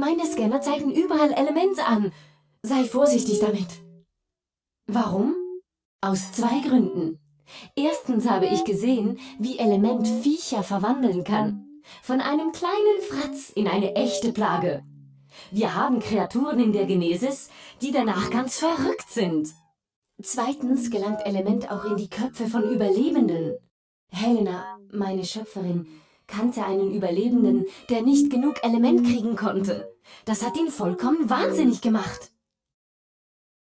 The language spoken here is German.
Meine Scanner zeigen überall Elemente an. Sei vorsichtig damit. Warum? Aus 2 Gründen. Erstens habe ich gesehen, wie Element Viecher verwandeln kann. Von einem kleinen Fratz in eine echte Plage. Wir haben Kreaturen in der Genesis, die danach ganz verrückt sind. Zweitens gelangt Element auch in die Köpfe von Überlebenden. Helena, meine Schöpferin, kannte einen Überlebenden, der nicht genug Element kriegen konnte. Das hat ihn vollkommen wahnsinnig gemacht.